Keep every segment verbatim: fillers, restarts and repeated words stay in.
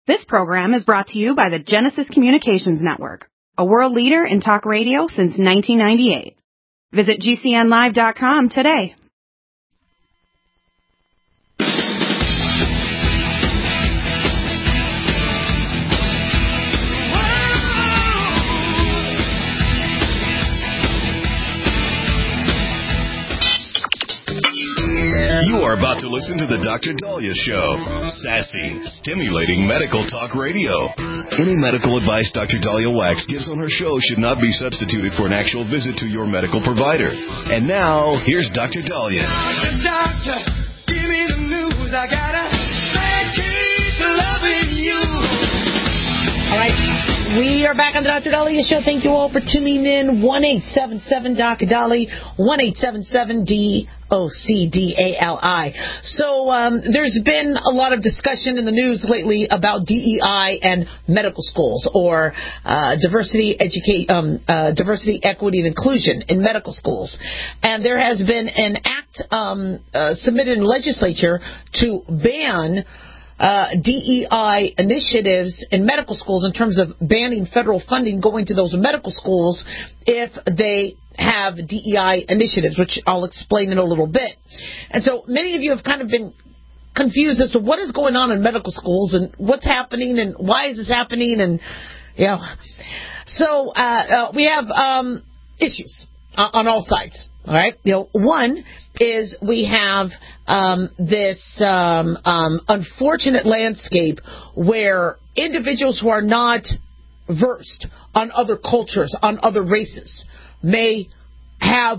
This program is brought to you by the Genesis Communications Network, a world leader in talk radio since nineteen ninety-eight. Visit G C N live dot com today. You are about to listen to the Doctor Daliah Show. Sassy, stimulating medical talk radio. Any medical advice Doctor Daliah Wax gives on her show should not be substituted for an actual visit to your medical provider. And now, here's Doctor Daliah. Doctor, give me the news. I gotta keep loving you. All right. We are back on the Doctor Daliah Show. Thank you all for tuning in. one eight seven seven Doctor Daliah, one eight seven seven D O C D A L I. So um, there's been a lot of discussion in the news lately about D E I and medical schools, or uh, diversity, educate, um, uh, diversity, equity, and inclusion in medical schools. And there has been an act um, uh, submitted in the legislature to ban Uh, D E I initiatives in medical schools, in terms of banning federal funding going to those medical schools if they have D E I initiatives, which I'll explain in a little bit. And so many of you have kind of been confused as to what is going on in medical schools and what's happening and why is this happening, and you know. So uh, uh, we have um, issues on all sides. All right. You know, one is we have um, this um, um, unfortunate landscape where individuals who are not versed on other cultures, on other races, may have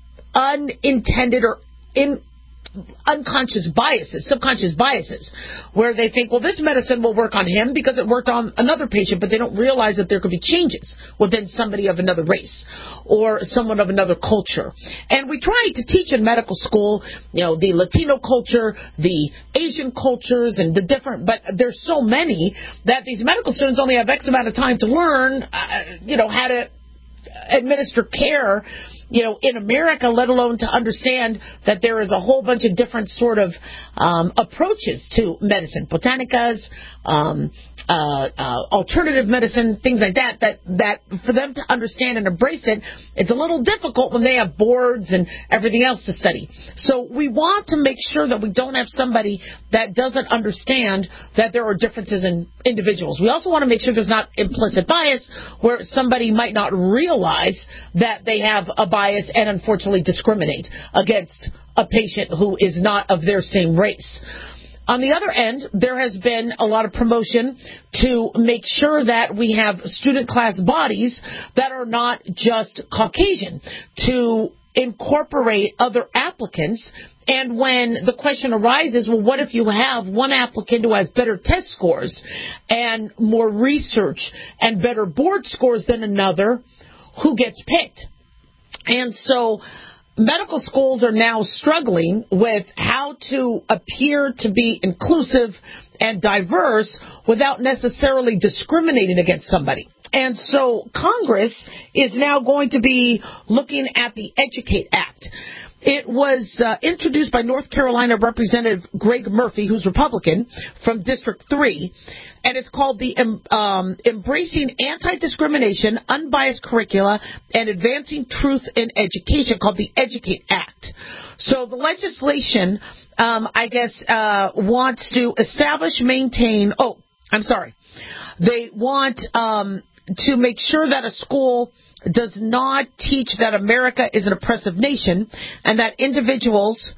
unintended or in unconscious biases, subconscious biases, where they think, well, this medicine will work on him because it worked on another patient, but they don't realize that there could be changes within somebody of another race or someone of another culture. And we try to teach in medical school, you know, the Latino culture, the Asian cultures, and the different, but there's so many that these medical students only have X amount of time to learn, uh, you know, how to administer care, you know, in America, let alone to understand that there is a whole bunch of different sort of um, approaches to medicine, botanicas, um, uh, uh, alternative medicine, things like that, that, that for them to understand and embrace it, it's a little difficult when they have boards and everything else to study. So we want to make sure that we don't have somebody that doesn't understand that there are differences in individuals. We also want to make sure there's not implicit bias where somebody might not realize that they have a bias and unfortunately discriminate against a patient who is not of their same race. On the other end, there has been a lot of promotion to make sure that we have student class bodies that are not just Caucasian, to incorporate other applicants. And when the question arises, well, what if you have one applicant who has better test scores and more research and better board scores than another, who gets picked? And so medical schools are now struggling with how to appear to be inclusive and diverse without necessarily discriminating against somebody. And so Congress is now going to be looking at the EDUCATE Act. It was uh, introduced by North Carolina Representative Greg Murphy, who's Republican, from District three, and it's called the um, Embracing Anti-Discrimination, Unbiased Curricula, and Advancing Truth in Education, called the EDUCATE Act. So the legislation, um, I guess, uh, wants to establish, maintain, oh, I'm sorry, they want um, to make sure that a school does not teach that America is an oppressive nation and that individuals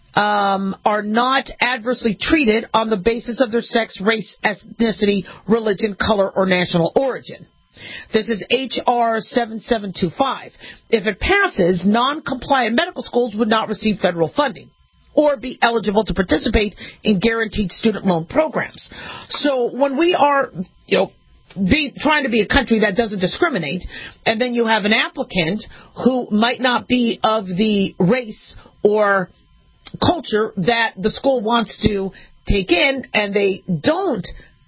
um, are not adversely treated on the basis of their sex, race, ethnicity, religion, color, or national origin. This is H R seven seven two five. If it passes, non-compliant medical schools would not receive federal funding or be eligible to participate in guaranteed student loan programs. So when we are, you know, Be, trying to be a country that doesn't discriminate, and then you have an applicant who might not be of the race or culture that the school wants to take in, and they don't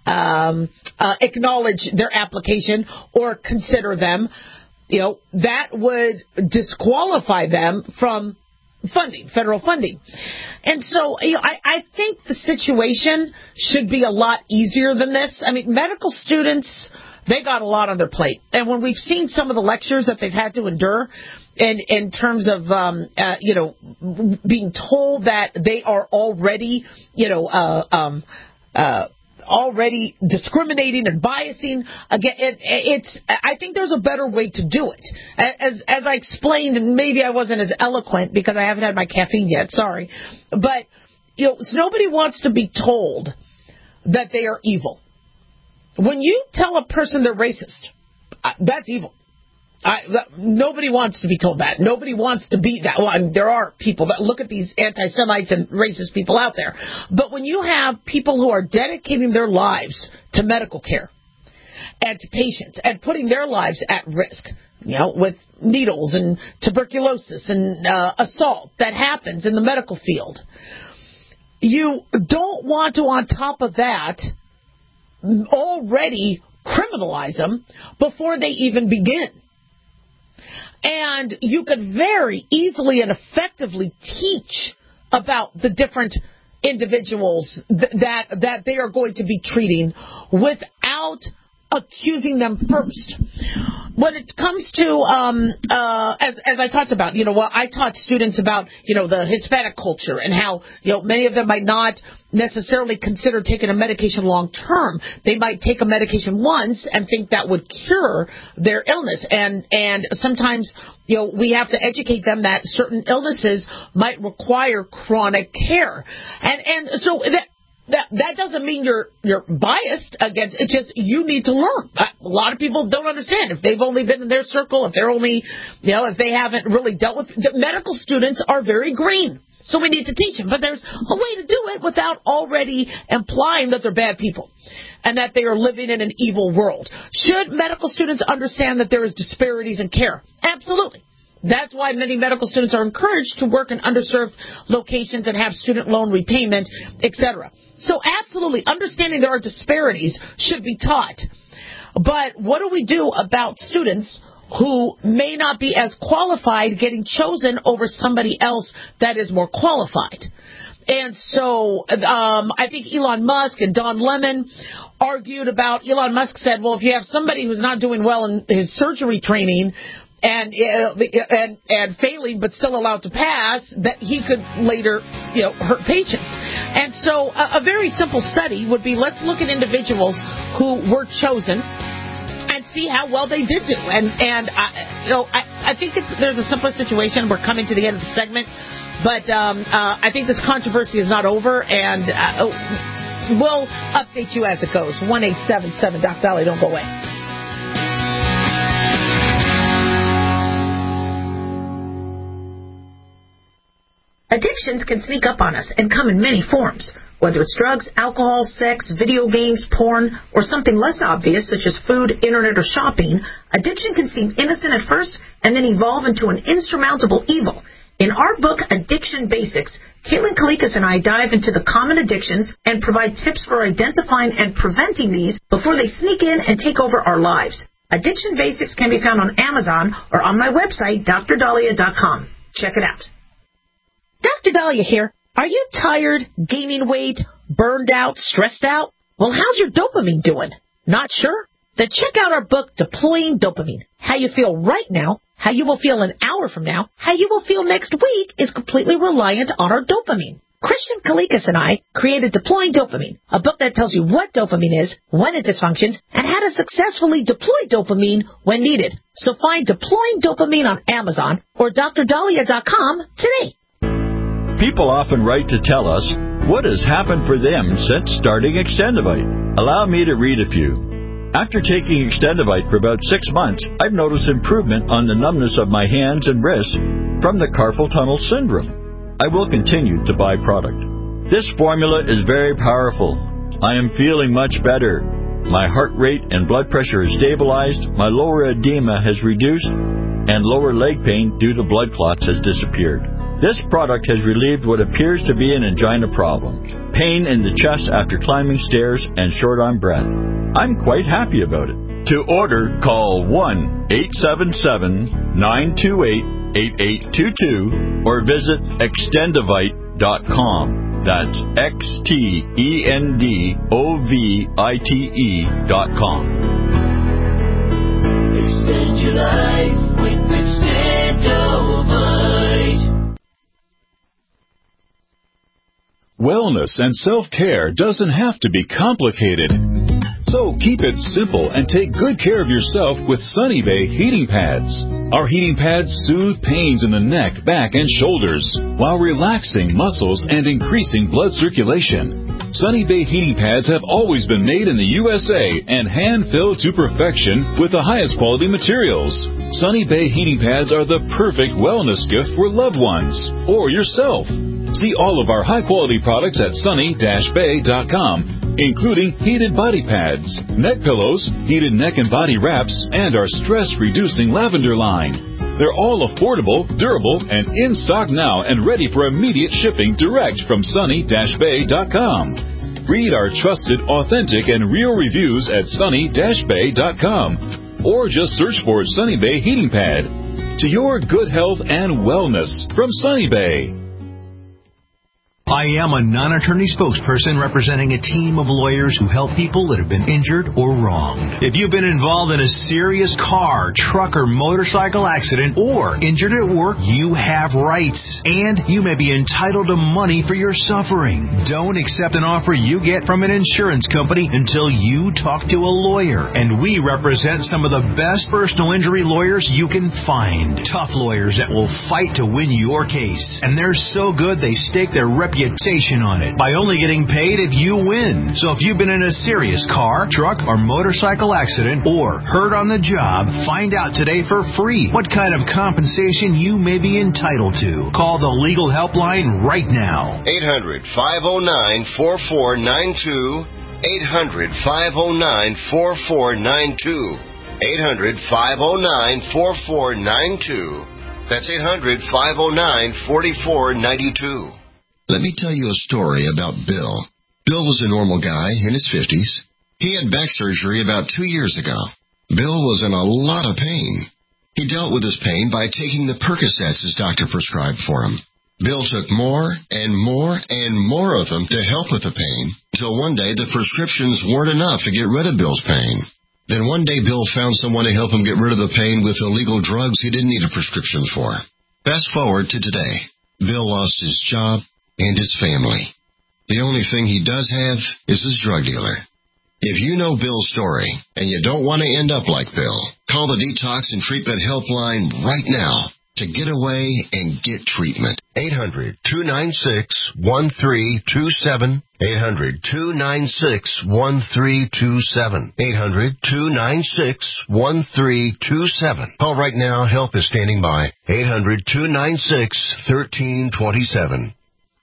um, uh, acknowledge their application or consider them, you know, that would disqualify them from funding, federal funding. And so you know, I, I think the situation should be a lot easier than this. I mean, medical students, they got a lot on their plate. And when we've seen some of the lectures that they've had to endure in, in terms of, um, uh, you know, being told that they are already, you know, uh, um, uh, already discriminating and biasing, again, it, it's. I think there's a better way to do it. As as I explained, and maybe I wasn't as eloquent because I haven't had my caffeine yet. Sorry, but you know, nobody wants to be told that they are evil. When you tell a person they're racist, uh, that's evil. I, nobody wants to be told that. Nobody wants to be that. Well, I mean, there are people that look at these anti-Semites and racist people out there. But when you have people who are dedicating their lives to medical care and to patients and putting their lives at risk, you know, with needles and tuberculosis and uh, assault that happens in the medical field, you don't want to, on top of that, already criminalize them before they even begin. And you could very easily and effectively teach about the different individuals th- that that they are going to be treating without accusing them first. When it comes to, um, uh, as, as I talked about, you know, well, I taught students about, you know, the Hispanic culture and how, you know, many of them might not necessarily consider taking a medication long term. They might take a medication once and think that would cure their illness. And, and sometimes, you know, we have to educate them that certain illnesses might require chronic care. And, and so that, That that doesn't mean you're you're biased against. It's just you need to learn. A lot of people don't understand if they've only been in their circle, if they're only, you know, if they haven't really dealt with. The medical students are very green, so we need to teach them. But there's a way to do it without already implying that they're bad people and that they are living in an evil world. Should medical students understand that there is disparities in care? Absolutely. That's why many medical students are encouraged to work in underserved locations and have student loan repayment, et cetera. So absolutely, understanding there are disparities should be taught. But what do we do about students who may not be as qualified getting chosen over somebody else that is more qualified? And so um, I think Elon Musk and Don Lemon argued about, Elon Musk said, well, if you have somebody who's not doing well in his surgery training, And, uh, and and failing but still allowed to pass, that he could later, you know, hurt patients. And so a, a very simple study would be, let's look at individuals who were chosen and see how well they did do. And, and I, you know, I, I think it's, there's a simpler situation. We're coming to the end of the segment. But um, uh, I think this controversy is not over. And uh, we'll update you as it goes. one eight seven seven Doc Dolly. Don't go away. Addictions can sneak up on us and come in many forms. Whether it's drugs, alcohol, sex, video games, porn, or something less obvious such as food, internet, or shopping, addiction can seem innocent at first and then evolve into an insurmountable evil. In our book, Addiction Basics, Caitlin Kalikas and I dive into the common addictions and provide tips for identifying and preventing these before they sneak in and take over our lives. Addiction Basics can be found on Amazon or on my website, D R Dahlia dot com. Check it out. Doctor Dahlia here. Are you tired, gaining weight, burned out, stressed out? Well, how's your dopamine doing? Not sure? Then check out our book, Deploying Dopamine. How you feel right now, how you will feel an hour from now, how you will feel next week is completely reliant on our dopamine. Christian Kalikas and I created Deploying Dopamine, a book that tells you what dopamine is, when it dysfunctions, and how to successfully deploy dopamine when needed. So find Deploying Dopamine on Amazon or D R Dahlia dot com today. People often write to tell us what has happened for them since starting Extendivite. Allow me to read a few. After taking Extendivite for about six months, I've noticed improvement on the numbness of my hands and wrists from the carpal tunnel syndrome. I will continue to buy product. This formula is very powerful. I am feeling much better. My heart rate and blood pressure is stabilized, my lower edema has reduced, and lower leg pain due to blood clots has disappeared. This product has relieved what appears to be an angina problem, pain in the chest after climbing stairs, and short on breath. I'm quite happy about it. To order, call one eight seven seven, nine two eight, eight eight two two or visit extendovite dot com. That's X T E N D O V I T E dot com. Extend your life with Extendovite. Wellness and self-care doesn't have to be complicated. So keep it simple and take good care of yourself with Sunny Bay heating pads. Our heating pads soothe pains in the neck, back, and shoulders while relaxing muscles and increasing blood circulation. Sunny Bay heating pads have always been made in the U S A and hand-filled to perfection with the highest quality materials. Sunny Bay heating pads are the perfect wellness gift for loved ones or yourself. See all of our high-quality products at sunny dash bay dot com, including heated body pads, neck pillows, heated neck and body wraps, and our stress-reducing lavender line. They're all affordable, durable, and in stock now and ready for immediate shipping direct from sunny dash bay dot com. Read our trusted, authentic, and real reviews at sunny dash bay dot com or just search for Sunny Bay Heating Pad. To your good health and wellness from Sunny Bay. I am a non-attorney spokesperson representing a team of lawyers who help people that have been injured or wronged. If you've been involved in a serious car, truck, or motorcycle accident or injured at work, you have rights, and you may be entitled to money for your suffering. Don't accept an offer you get from an insurance company until you talk to a lawyer, and we represent some of the best personal injury lawyers you can find. Tough lawyers that will fight to win your case, and they're so good they stake their reputation on it by only getting paid if you win. So if you've been in a serious car, truck, or motorcycle accident or hurt on the job, find out today for free what kind of compensation you may be entitled to. Call the legal helpline right now. eight hundred, five oh nine, four four nine two. eight hundred, five oh nine, four four nine two. eight hundred, five oh nine, four four nine two. That's eight hundred, five oh nine, four four nine two. Let me tell you a story about Bill. Bill was a normal guy in his fifties. He had back surgery about two years ago. Bill was in a lot of pain. He dealt with his pain by taking the Percocets his doctor prescribed for him. Bill took more and more and more of them to help with the pain, until one day the prescriptions weren't enough to get rid of Bill's pain. Then one day Bill found someone to help him get rid of the pain with illegal drugs he didn't need a prescription for. Fast forward to today. Bill lost his job and his family. The only thing he does have is his drug dealer. If you know Bill's story and you don't want to end up like Bill, call the Detox and Treatment Helpline right now to get away and get treatment. eight hundred, two nine six, one three two seven. eight hundred, two nine six, one three two seven. eight hundred, two nine six, one three two seven. Call right now. Help is standing by. eight hundred, two nine six, one three two seven.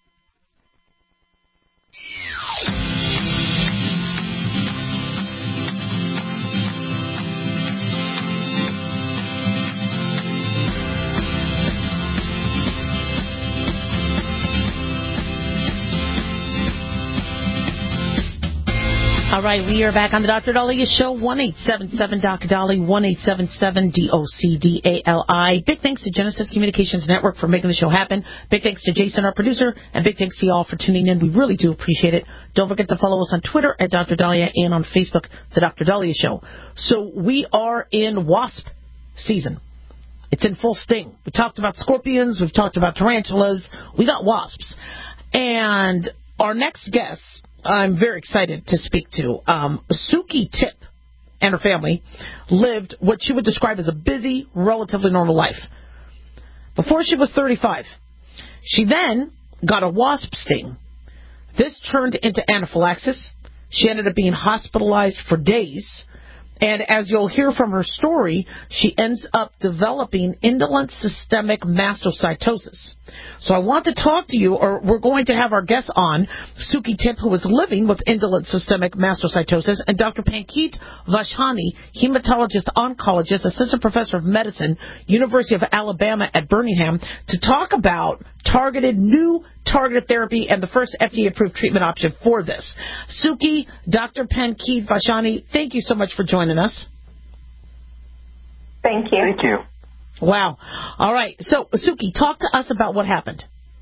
All right, we are back on the Doctor Daliah Show, one eight seven seven D O C Dali, one eight seven seven D O C D A L I. Big thanks to Genesis Communications Network for making the show happen. Big thanks to Jason, our producer, and big thanks to you all for tuning in. We really do appreciate it. Don't forget to follow us on Twitter at Doctor Daliah and on Facebook, The Doctor Daliah Show. So we are in WASP season. It's in full sting. We talked about scorpions. We've talked about tarantulas. We got wasps. And our next guest, I'm very excited to speak to. Um, Suki Tip and her family lived what she would describe as a busy, relatively normal life. Before she was thirty-five, she then got a wasp sting. This turned into anaphylaxis. She ended up being hospitalized for days. And as you'll hear from her story, she ends up developing indolent systemic mastocytosis. So I want to talk to you, or we're going to have our guest on, Suki Tip, who is living with indolent systemic mastocytosis, and Doctor Pankit Vashani, hematologist, oncologist, assistant professor of medicine, University of Alabama at Birmingham, to talk about targeted, new targeted therapy and the first F D A-approved treatment option for this. Suki, Doctor Pankit Vashani, thank you so much for joining us. Thank you. Thank you. Wow. All right. So, Suki, talk to us about what happened.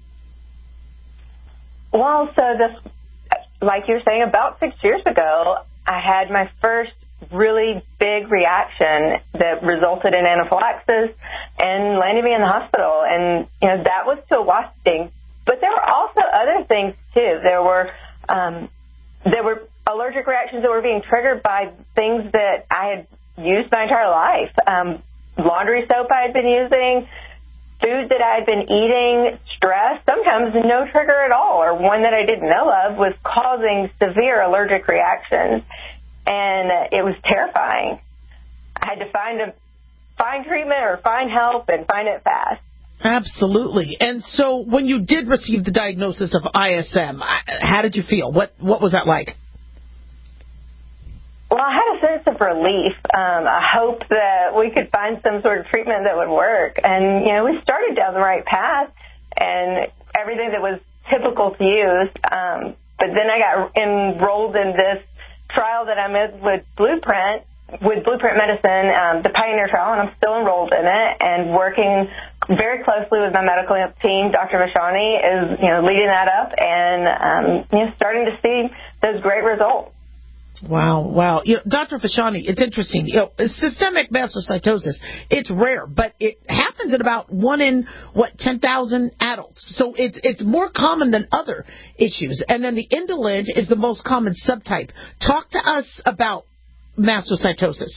Well, so this, like you were saying, about six years ago, I had my first really big reaction that resulted in anaphylaxis and landed me in the hospital. And, you know, that was to a wasp sting. But there were also other things, too. There were, um, there were allergic reactions that were being triggered by things that I had used my entire life. Um, laundry soap I had been using, food that I had been eating, stress, sometimes no trigger at all, or one that I didn't know of was causing severe allergic reactions. And it was terrifying. I had to find a find treatment or find help and find it fast. Absolutely. And so when you did receive the diagnosis of I S M, how did you feel? What what was that like? Well, I had a sense of relief. Um, I hope that we could find some sort of treatment that would work. And, you know, we started down the right path and everything that was typical to use. Um, but then I got enrolled in this trial that I'm in with Blueprint, with Blueprint Medicine, um, the Pioneer trial, and I'm still enrolled in it and working very closely with my medical team. Doctor Vashani is, you know, leading that up and, um, you know, starting to see those great results. Wow, wow. You know, Doctor Vashani, it's interesting. You know, systemic mastocytosis, it's rare, but it happens in about one in, what, ten thousand adults. So it's it's more common than other issues. And then the indolent is the most common subtype. Talk to us about mastocytosis.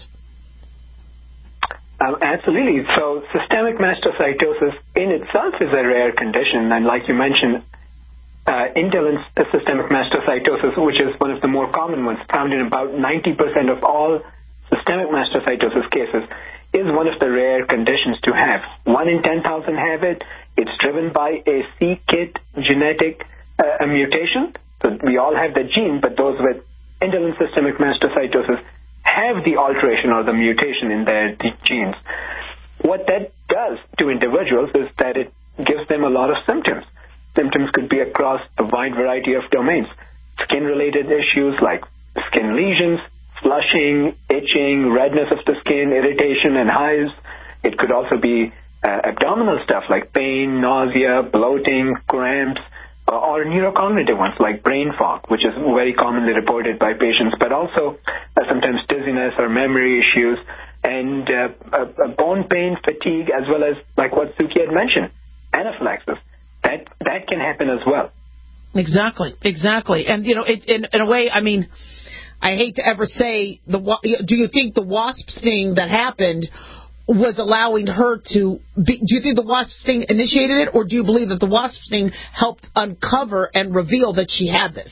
Um, absolutely. So systemic mastocytosis in itself is a rare condition. And like you mentioned, Uh, indolent systemic mastocytosis, which is one of the more common ones, found in about ninety percent of all systemic mastocytosis cases, is one of the rare conditions to have. One in ten thousand have it. It's driven by a C KIT genetic uh, a mutation. So we all have the gene, but those with indolent systemic mastocytosis have the alteration or the mutation in their genes. What that does to individuals is that it gives them a lot of symptoms. Symptoms could be across a wide variety of domains. Skin-related issues like skin lesions, flushing, itching, redness of the skin, irritation, and hives. It could also be uh, abdominal stuff like pain, nausea, bloating, cramps, uh, or neurocognitive ones like brain fog, which is very commonly reported by patients, but also uh, sometimes dizziness or memory issues, and uh, uh, bone pain, fatigue, as well as, like what Suki had mentioned, anaphylaxis. That that can happen as well. Exactly, exactly. And, you know, it, in, in a way, I mean, I hate to ever say, the. do you think the wasp sting that happened was allowing her to be, do you think the wasp sting initiated it, or do you believe that the wasp sting helped uncover and reveal that she had this?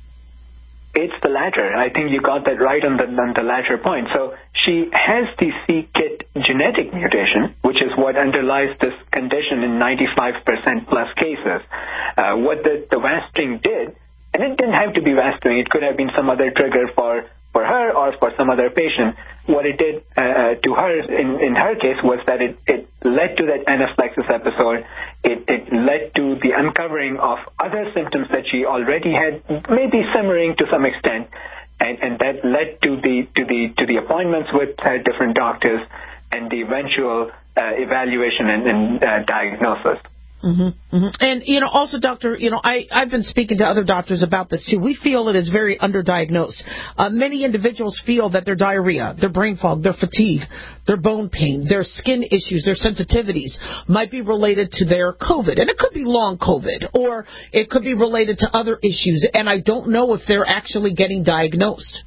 It's the latter. I think you got that right on the, on the latter point. So she has the C KIT genetic mutation, which is what underlies this condition in ninety-five percent plus cases. Uh, what the, the wasp sting did, and it didn't have to be wasp sting, it could have been some other trigger for, for her or for some other patient. What it did uh, to her, in, in her case, was that it, it led to that anaphylaxis episode. It, it led to the uncovering of other symptoms that she already had, maybe simmering to some extent, and, and that led to the to the to the appointments with uh, different doctors and the eventual uh, evaluation and, and uh, diagnosis. Mm-hmm, mm-hmm. And, you know, also, Doctor, you know, I, I've been speaking to other doctors about this, too. We feel it is very underdiagnosed. Uh, many individuals feel that their diarrhea, their brain fog, their fatigue, their bone pain, their skin issues, their sensitivities might be related to their COVID. And it could be long COVID, or it could be related to other issues. And I don't know if they're actually getting diagnosed.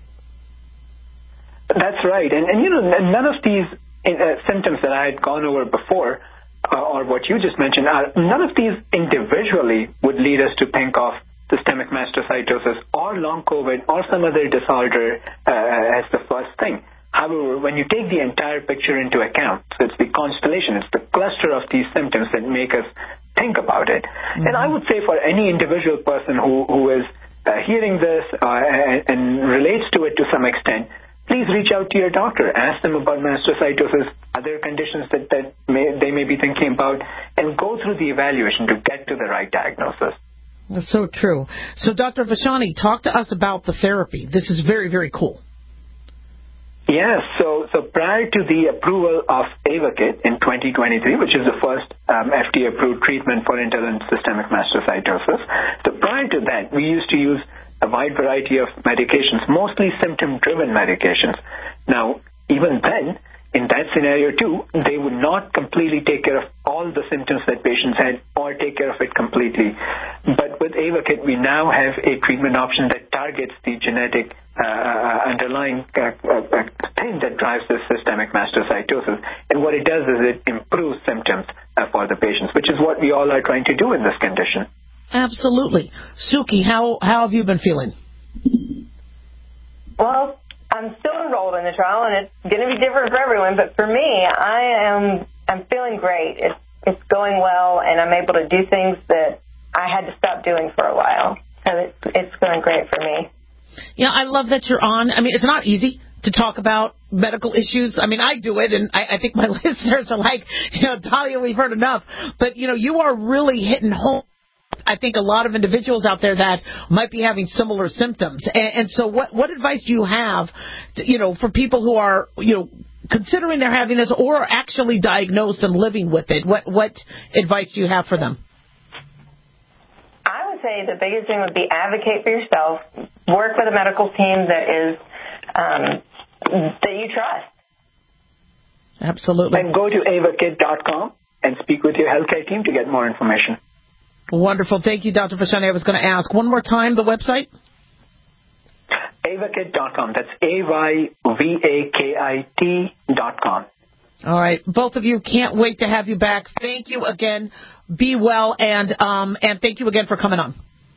That's right. And, and you know, none of these uh, symptoms that I had gone over before, Uh, or what you just mentioned, uh, none of these individually would lead us to think of systemic mastocytosis or long COVID or some other disorder uh, as the first thing. However, when you take the entire picture into account, so it's the constellation, it's the cluster of these symptoms that make us think about it. Mm-hmm. And I would say for any individual person who, who is uh, hearing this uh, and, and relates to it to some extent, please reach out to your doctor. Ask them about mastocytosis, other conditions that, that may, they may be thinking about, and go through the evaluation to get to the right diagnosis. That's so true. So, Doctor Vashani, talk to us about the therapy. This is very, very cool. Yes, so so prior to the approval of Ayvakit in twenty twenty-three, which is the first um, F D A-approved treatment for indolent systemic mastocytosis, so prior to that, we used to use a wide variety of medications, mostly symptom-driven medications. Now, even then, in that scenario too, they would not completely take care of all the symptoms that patients had or take care of it completely. But with Ayvakit, we now have a treatment option that targets the genetic uh, underlying uh, uh, thing that drives this systemic mastocytosis. And what it does is it improves symptoms uh, for the patients, which is what we all are trying to do in this condition. Absolutely. Suki, how, how have you been feeling? Well, I'm still enrolled in the trial, and it's going to be different for everyone. But for me, I am I'm feeling great. It's it's going well, and I'm able to do things that I had to stop doing for a while. So it's it's going great for me. Yeah, I love that you're on. I mean, it's not easy to talk about medical issues. I mean, I do it, and I, I think my listeners are like, you know, Dahlia, we've heard enough. But, you know, you are really hitting home. I think a lot of individuals out there that might be having similar symptoms. And, and so what, what advice do you have, to, you know, for people who are, you know, considering they're having this or are actually diagnosed and living with it? What, what advice do you have for them? I would say the biggest thing would be advocate for yourself. Work with a medical team that is um, that you trust. Absolutely. And go to Ayvakit dot com and speak with your healthcare team to get more information. Wonderful. Thank you, Doctor Fashani. I was going to ask one more time the website. Ayvakit dot com. That's A Y V A K I T dot com. All right. Both of you, can't wait to have you back. Thank you again. Be well, and um, and thank you again for coming on.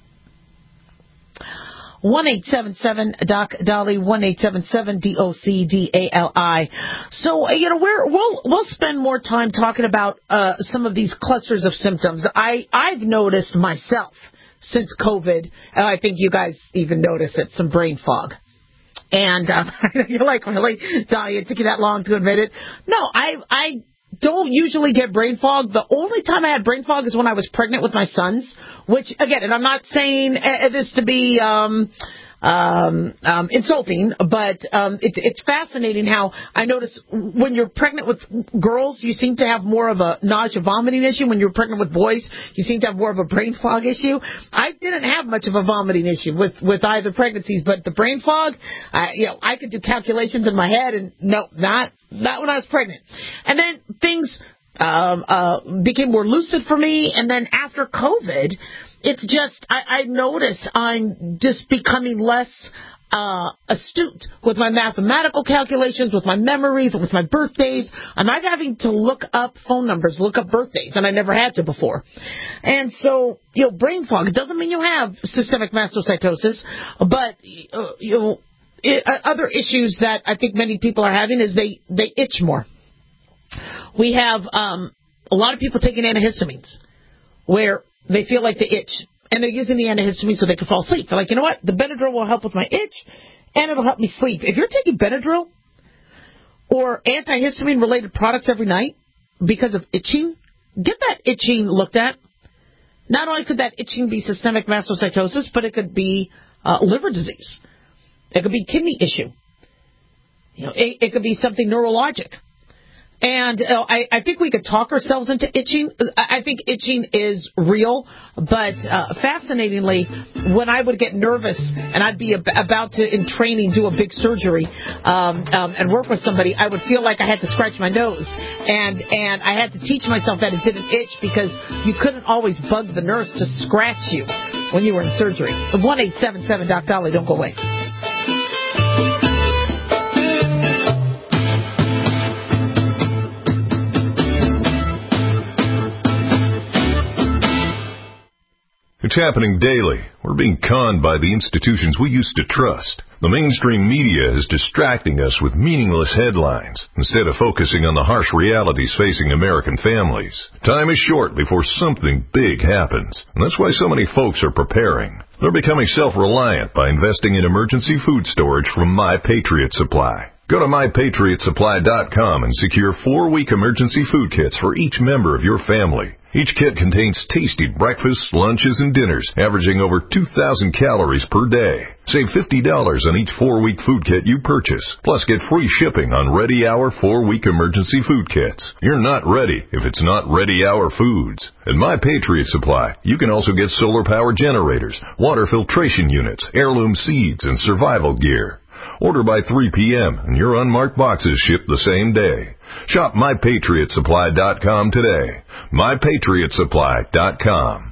one eight seven seven D O C D A L I, one eight seven seven D O C D A L I. So, you know, we're, we'll we'll spend more time talking about uh, some of these clusters of symptoms. I, I've noticed myself since COVID, and I think you guys even noticed it, some brain fog. And um, you're like, really, Dahlia, it took you that long to admit it? No, I I don't usually get brain fog. The only time I had brain fog is when I was pregnant with my sons, which, again, and I'm not saying uh, this to be um, um, um, insulting, but um, it, it's fascinating how I notice when you're pregnant with girls, you seem to have more of a nausea vomiting issue. When you're pregnant with boys, you seem to have more of a brain fog issue. I didn't have much of a vomiting issue with, with either pregnancies, but the brain fog, uh, you know, I could do calculations in my head, and no, not not when I was pregnant. And then things um, uh, became more lucid for me, and then after COVID, it's just, I, I notice I'm just becoming less uh, astute with my mathematical calculations, with my memories, with my birthdays. I'm not having to look up phone numbers, look up birthdays, and I never had to before. And so, you know, brain fog, it doesn't mean you have systemic mastocytosis, but, uh, you know, it, uh, other issues that I think many people are having is they, they itch more. We have um, a lot of people taking antihistamines where they feel like they itch, and they're using the antihistamine so they can fall asleep. They're like, you know what? The Benadryl will help with my itch, and it'll help me sleep. If you're taking Benadryl or antihistamine-related products every night because of itching, get that itching looked at. Not only could that itching be systemic mastocytosis, but it could be uh, liver disease. It could be kidney issue. You know, it, it could be something neurologic. And uh, I, I think we could talk ourselves into itching. I think itching is real, but uh, fascinatingly, when I would get nervous and I'd be ab- about to, in training, do a big surgery um, um, and work with somebody, I would feel like I had to scratch my nose. And, and I had to teach myself that it didn't itch because you couldn't always bug the nurse to scratch you when you were in surgery. one eight seven seven D O C D A L I, don't go away. It's happening daily. We're being conned by the institutions we used to trust. The mainstream media is distracting us with meaningless headlines instead of focusing on the harsh realities facing American families. Time is short before something big happens, and that's why so many folks are preparing. They're becoming self-reliant by investing in emergency food storage from My Patriot Supply. Go to my patriot supply dot com and secure four-week emergency food kits for each member of your family. Each kit contains tasty breakfasts, lunches, and dinners, averaging over two thousand calories per day. Save fifty dollars on each four-week food kit you purchase, plus get free shipping on Ready Hour four-week emergency food kits. You're not ready if it's not Ready Hour Foods. At My Patriot Supply, you can also get solar power generators, water filtration units, heirloom seeds, and survival gear. Order by three p.m. and your unmarked boxes ship the same day. Shop my patriot supply dot com today. my patriot supply dot com.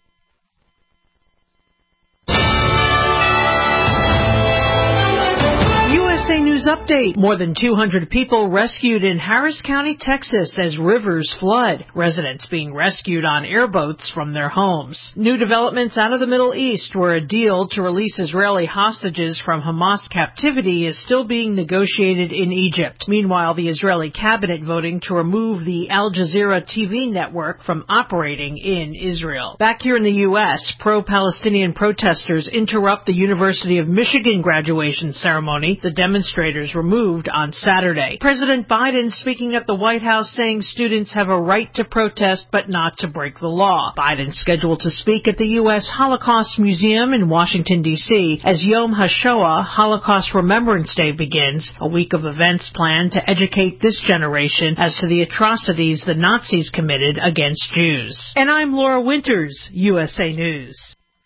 U S A News Update. More than two hundred people rescued in Harris County, Texas as rivers flood. Residents being rescued on airboats from their homes. New developments out of the Middle East, where a deal to release Israeli hostages from Hamas captivity is still being negotiated in Egypt. Meanwhile, the Israeli cabinet voting to remove the Al Jazeera T V network from operating in Israel. Back here in the U S, pro-Palestinian protesters interrupt the University of Michigan graduation ceremony. The demonstrators removed on Saturday. President Biden speaking at the White House saying students have a right to protest but not to break the law. Biden scheduled to speak at the U S Holocaust Museum in Washington, D C as Yom HaShoah, Holocaust Remembrance Day, begins, a week of events planned to educate this generation as to the atrocities the Nazis committed against Jews. And I'm Laura Winters, U S A News.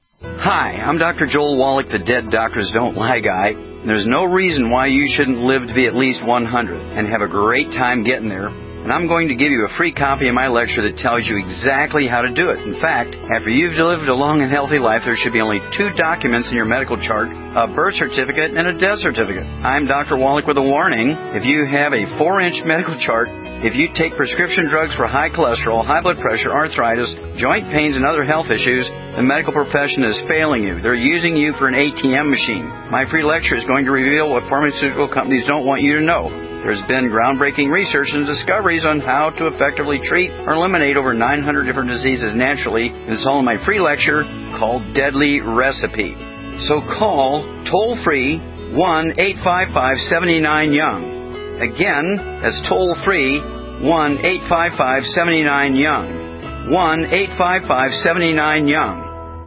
Hi, I'm Doctor Joel Wallach, the Dead Doctors Don't Lie guy. There's no reason why you shouldn't live to be at least one hundred and have a great time getting there. And I'm going to give you a free copy of my lecture that tells you exactly how to do it. In fact, after you've lived a long and healthy life, there should be only two documents in your medical chart, a birth certificate and a death certificate. I'm Doctor Wallach with a warning. If you have a four-inch medical chart, if you take prescription drugs for high cholesterol, high blood pressure, arthritis, joint pains, and other health issues, the medical profession is failing you. They're using you for an A T M machine. My free lecture is going to reveal what pharmaceutical companies don't want you to know. There's been groundbreaking research and discoveries on how to effectively treat or eliminate over nine hundred different diseases naturally, and it's all in my free lecture called Deadly Recipe. So call toll-free one eight five five, seven nine, young. Again, that's toll-free one eight five five, seven nine, young. one eight five five, seven nine, young.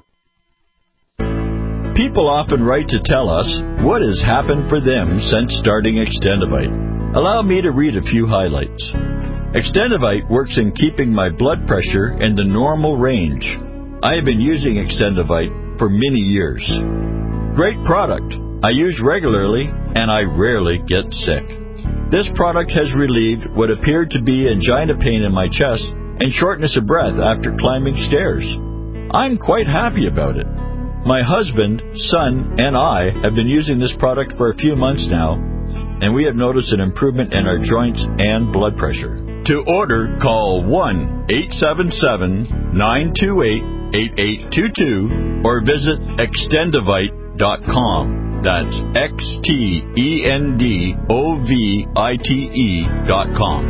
People often write to tell us what has happened for them since starting Extendivite. Allow me to read a few highlights. Extendivite works in keeping my blood pressure in the normal range. I have been using Extendivite for many years. Great product. I use regularly and I rarely get sick. This product has relieved what appeared to be angina pain in my chest and shortness of breath after climbing stairs. I'm quite happy about it. My husband, son, and I have been using this product for a few months now, and we have noticed an improvement in our joints and blood pressure. To order, call one eight seven seven, nine two eight, eight eight two two or visit extendivite dot com. That's X T E N D O V I T E dot com.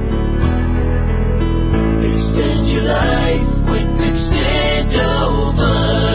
Extend your life with Extendivite.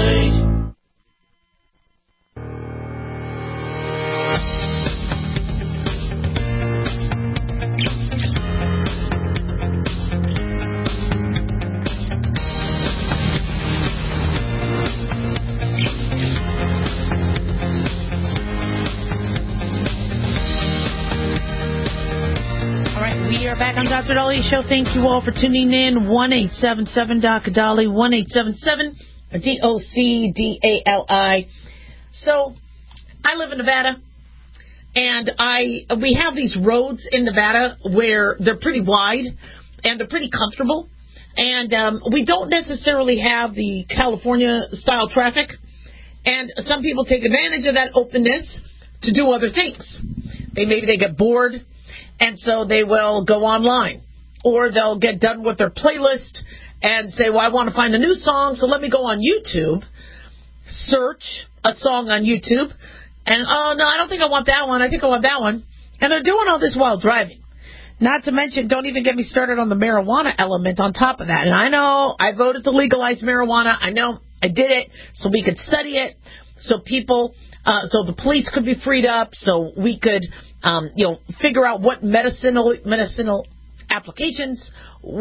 Back on Doctor Dolly Show. Thank you all for tuning in. one eight seven seven Doctor Dolly, one eight seven seven D O C D A L I. So, I live in Nevada, and I we have these roads in Nevada where they're pretty wide, and they're pretty comfortable, and um, we don't necessarily have the California-style traffic, and some people take advantage of that openness to do other things. They Maybe they get bored, and so they will go online. Or they'll get done with their playlist and say, well, I want to find a new song, so let me go on YouTube, search a song on YouTube, and, oh, no, I don't think I want that one. I think I want that one. And they're doing all this while driving. Not to mention, don't even get me started on the marijuana element on top of that. And I know I voted to legalize marijuana. I know I did it so we could study it, so people Uh, so the police could be freed up, so we could, um, you know, figure out what medicinal medicinal applications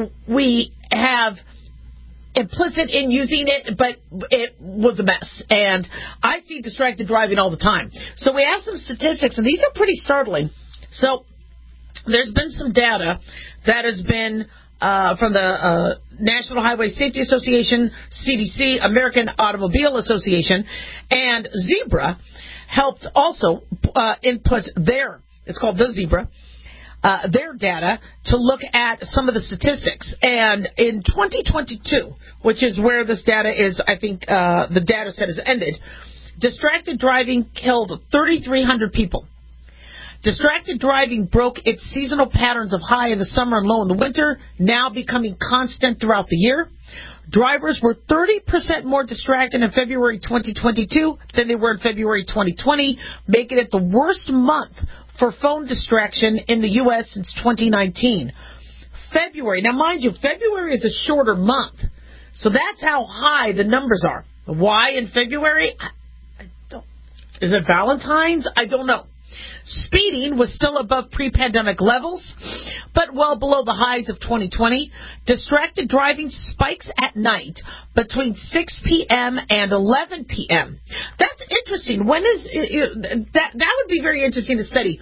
we have implicit in using it, but it was a mess. And I see distracted driving all the time. So we asked some statistics, and these are pretty startling. So there's been some data that has been uh, from the uh, National Highway Safety Association, C D C, American Automobile Association, and Zebra helped also uh, input their, it's called the Zebra, uh, their data to look at some of the statistics. And in twenty twenty-two, which is where this data is, I think uh, the data set has ended, distracted driving killed thirty-three hundred people. Distracted driving broke its seasonal patterns of high in the summer and low in the winter, now becoming constant throughout the year. Drivers were thirty percent more distracted in February twenty twenty-two than they were in February twenty twenty, making it the worst month for phone distraction in the U S since twenty nineteen. February, now mind you, February is a shorter month, so that's how high the numbers are. Why in February? I, I don't. Is it Valentine's? I don't know. Speeding was still above pre-pandemic levels, but well below the highs of twenty twenty. Distracted driving spikes at night between six p.m. and eleven p.m. That's interesting. When is that? That would be very interesting to study.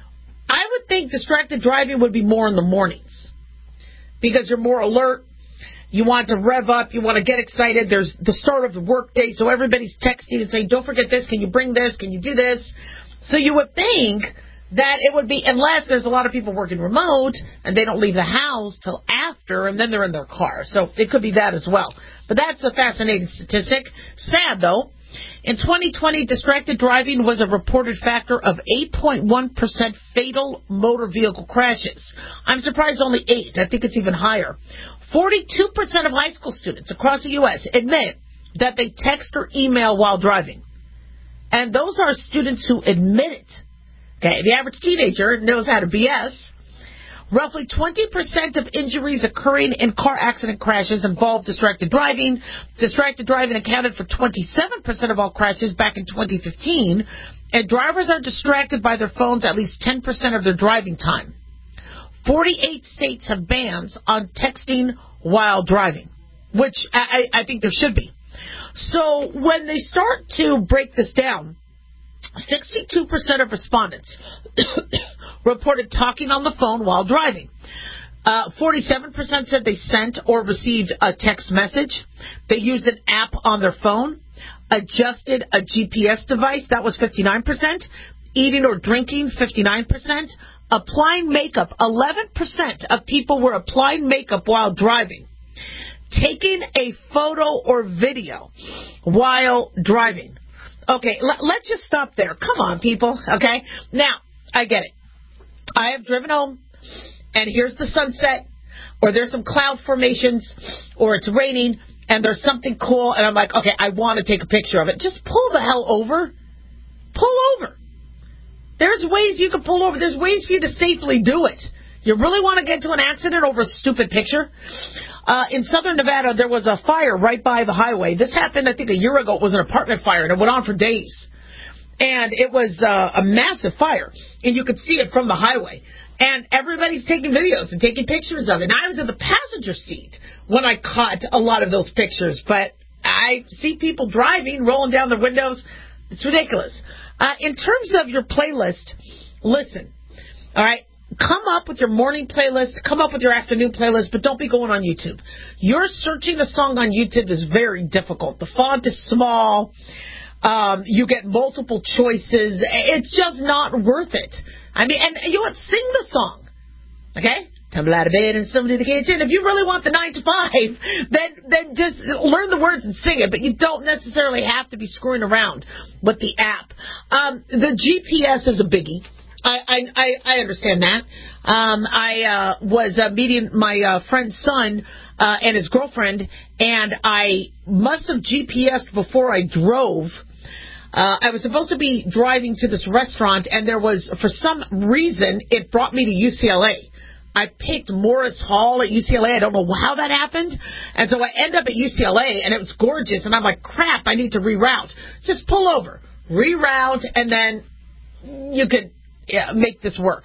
I would think distracted driving would be more in the mornings because you're more alert. You want to rev up. You want to get excited. There's the start of the work day, so everybody's texting and saying, "Don't forget this. Can you bring this? Can you do this?" So you would think that it would be, unless there's a lot of people working remote and they don't leave the house till after, and then they're in their car. So it could be that as well. But that's a fascinating statistic. Sad, though. In twenty twenty, distracted driving was a reported factor of eight point one percent fatal motor vehicle crashes. I'm surprised only eight. I think it's even higher. forty-two percent of high school students across the U S admit that they text or email while driving. And those are students who admit it. Okay, the average teenager knows how to B S. Roughly twenty percent of injuries occurring in car accident crashes involve distracted driving. Distracted driving accounted for twenty-seven percent of all crashes back in twenty fifteen. And drivers are distracted by their phones at least ten percent of their driving time. forty-eight states have bans on texting while driving, which I, I think there should be. So when they start to break this down, sixty-two percent of respondents reported talking on the phone while driving. Uh, forty-seven percent said they sent or received a text message. They used an app on their phone, adjusted a G P S device, that was fifty-nine percent. Eating or drinking, fifty-nine percent. Applying makeup, eleven percent of people were applying makeup while driving. Taking a photo or video while driving. Okay, l- let's just stop there. Come on, people, okay? Now, I get it. I have driven home, and here's the sunset, or there's some cloud formations, or it's raining, and there's something cool, and I'm like, okay, I want to take a picture of it. Just pull the hell over. Pull over. There's ways you can pull over. There's ways for you to safely do it. You really want to get into an accident over a stupid picture? Uh, in southern Nevada, there was a fire right by the highway. This happened, I think, a year ago. It was an apartment fire, and it went on for days. And it was uh, a massive fire, and you could see it from the highway. And everybody's taking videos and taking pictures of it. And I was in the passenger seat when I caught a lot of those pictures. But I see people driving, rolling down their windows. It's ridiculous. Uh, in terms of your playlist, listen, all right? Come up with your morning playlist, come up with your afternoon playlist, but don't be going on YouTube. You're searching a song on YouTube is very difficult. The font is small. Um, you get multiple choices. It's just not worth it. I mean, and you know what? Sing the song, okay? Tumble out of bed and somebody in the kitchen. If you really want the nine to five, then then just learn the words and sing it. But you don't necessarily have to be screwing around with the app. Um, the G P S is a biggie. I, I, I understand that. Um, I uh, was uh, meeting my uh, friend's son uh, and his girlfriend, and I must have G P S'd before I drove. Uh, I was supposed to be driving to this restaurant, and there was, for some reason, it brought me to U C L A. I picked Morris Hall at U C L A. I don't know how that happened. And so I end up at U C L A, and it was gorgeous. And I'm like, crap, I need to reroute. Just pull over. reroute, and then you could yeah, make this work.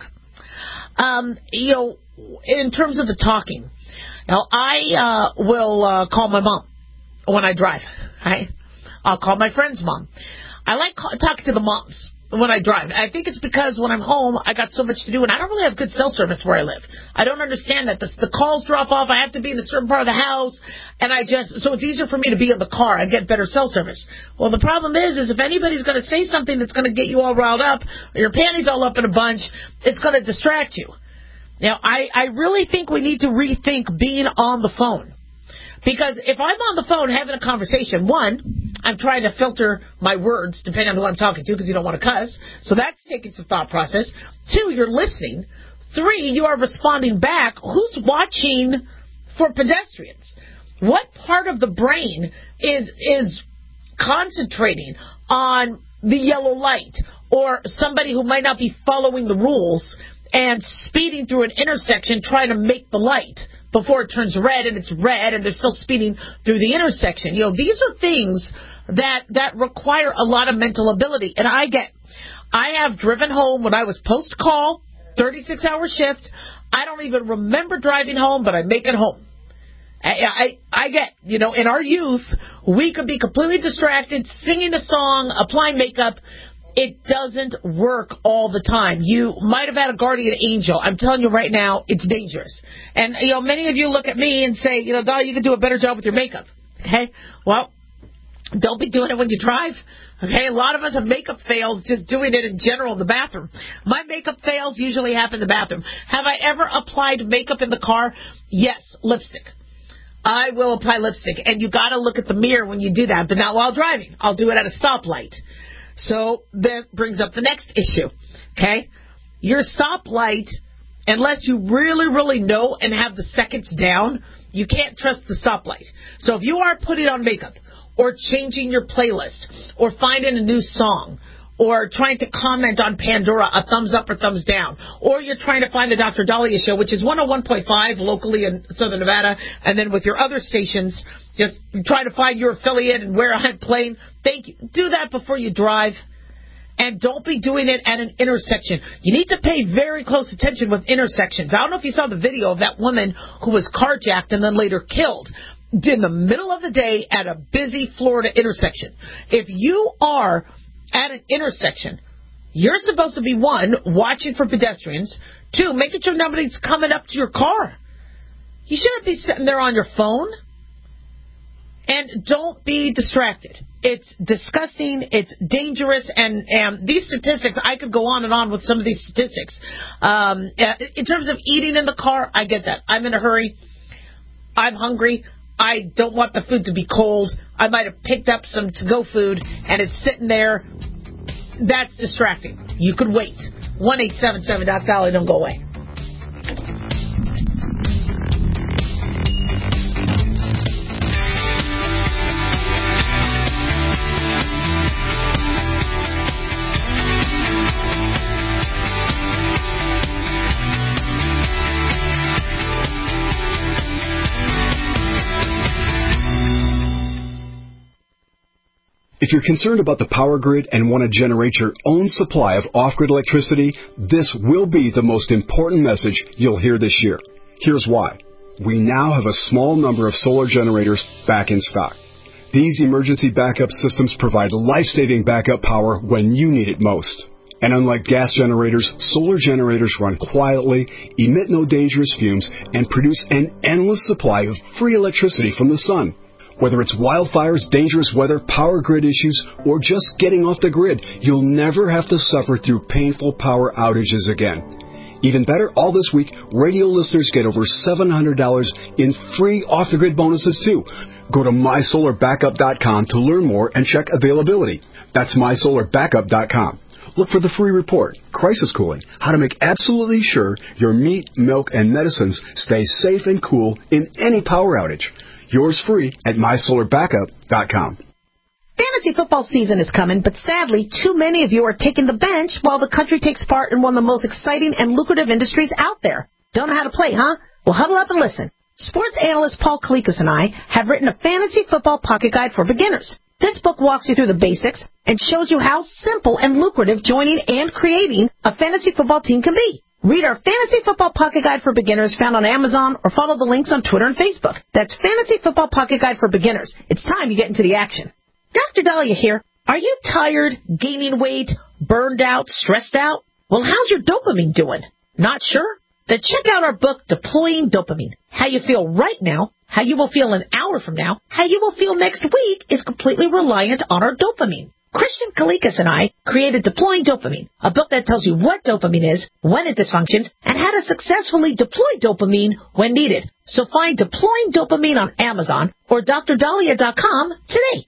Um, you know, in terms of the talking, you know, I uh, will uh, call my mom when I drive. Right? I'll call my friend's mom. I like call, talking to the moms when I drive. I think it's because when I'm home, I got so much to do, and I don't really have good cell service where I live. I don't understand that. The, the calls drop off. I have to be in a certain part of the house, and I just, so it's easier for me to be in the car. I get better cell service. Well, the problem is, is if anybody's going to say something that's going to get you all riled up, or your panties all up in a bunch, it's going to distract you. Now, I, I really think we need to rethink being on the phone. Because if I'm on the phone having a conversation, one, I'm trying to filter my words depending on who I'm talking to because you don't want to cuss. So that's taking some thought process. Two, you're listening. Three, you are responding back. Who's watching for pedestrians? What part of the brain is is concentrating on the yellow light or somebody who might not be following the rules and speeding through an intersection trying to make the light before it turns red, and it's red, and they're still speeding through the intersection? You know, these are things that that require a lot of mental ability. And I get, I have driven home when I was post-call, thirty-six hour shift. I don't even remember driving home, but I make it home. I, I, I get, you know, in our youth, we could be completely distracted, singing a song, applying makeup. It doesn't work all the time. You might have had a guardian angel. I'm telling you right now, it's dangerous. And, you know, many of you look at me and say, you know, Dolly, you can do a better job with your makeup. Okay? Well, don't be doing it when you drive. Okay? A lot of us have makeup fails just doing it in general in the bathroom. My makeup fails usually happen in the bathroom. Have I ever applied makeup in the car? Yes, lipstick. I will apply lipstick. And you got to look at the mirror when you do that, but not while driving. I'll do it at a stoplight. So that brings up the next issue, okay? Your stoplight, unless you really, really know and have the seconds down, you can't trust the stoplight. So if you are putting on makeup or changing your playlist or finding a new song or trying to comment on Pandora, a thumbs up or thumbs down, or you're trying to find the Doctor Dahlia Show, which is one oh one point five locally in Southern Nevada, and then with your other stations, just try to find your affiliate and where I'm playing. Thank you. Do that before you drive. And don't be doing it at an intersection. You need to pay very close attention with intersections. I don't know if you saw the video of that woman who was carjacked and then later killed in the middle of the day at a busy Florida intersection. If you are at an intersection, you're supposed to be, one, watching for pedestrians, two, making sure nobody's coming up to your car. You shouldn't be sitting there on your phone. And don't be distracted. It's disgusting. It's dangerous. And, and these statistics, I could go on and on with some of these statistics. Um, in terms of eating in the car, I get that. I'm in a hurry. I'm hungry. I don't want the food to be cold. I might have picked up some to-go food, and it's sitting there. That's distracting. You could wait. one eight seven seven Doc Dolly, don't go away. If you're concerned about the power grid and want to generate your own supply of off-grid electricity, this will be the most important message you'll hear this year. Here's why. We now have a small number of solar generators back in stock. These emergency backup systems provide life-saving backup power when you need it most. And unlike gas generators, solar generators run quietly, emit no dangerous fumes, and produce an endless supply of free electricity from the sun. Whether it's wildfires, dangerous weather, power grid issues, or just getting off the grid, you'll never have to suffer through painful power outages again. Even better, all this week, radio listeners get over seven hundred dollars in free off-the-grid bonuses, too. Go to my solar backup dot com to learn more and check availability. That's my solar backup dot com. Look for the free report, Crisis Cooling, how to make absolutely sure your meat, milk, and medicines stay safe and cool in any power outage. Yours free at my solar backup dot com. Fantasy football season is coming, but sadly, too many of you are taking the bench while the country takes part in one of the most exciting and lucrative industries out there. Don't know how to play, huh? Well, huddle up and listen. Sports analyst Paul Kalikas and I have written a fantasy football pocket guide for beginners. This book walks you through the basics and shows you how simple and lucrative joining and creating a fantasy football team can be. Read our Fantasy Football Pocket Guide for Beginners found on Amazon or follow the links on Twitter and Facebook. That's Fantasy Football Pocket Guide for Beginners. It's time you get into the action. Doctor Dahlia here. Are you tired, gaining weight, burned out, stressed out? Well, how's your dopamine doing? Not sure? Then check out our book, Deploying Dopamine. How you feel right now, how you will feel an hour from now, how you will feel next week is completely reliant on our dopamine. Christian Kalikas and I created Deploying Dopamine, a book that tells you what dopamine is, when it dysfunctions, and how to successfully deploy dopamine when needed. So find Deploying Dopamine on Amazon or D R Dahlia dot com today.